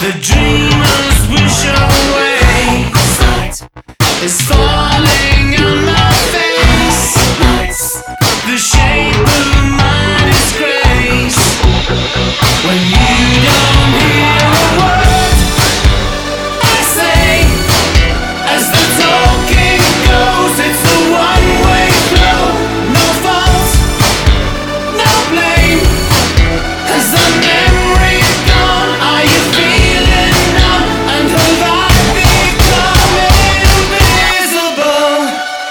The dreamers wish away is falling on my face. The shape of my disgrace. When you don't hear a word I say, as the talking goes, it's a one-way flow. No fault, no blame. Has the memory gone? Are you feeling numb? And have I become invisible?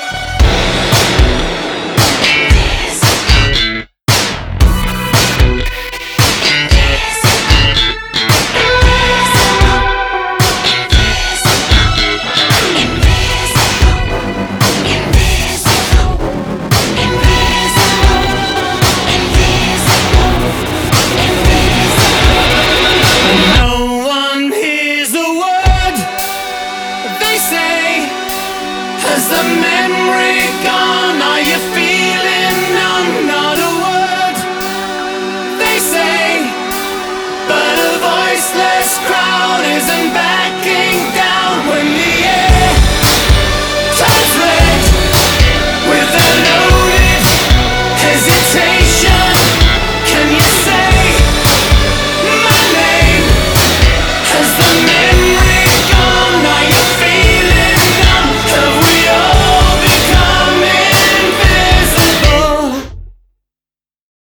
No one hears a word they say. Has the memory gone? Are you feeling numb? Not a word they say, but a voiceless crowd isn't backing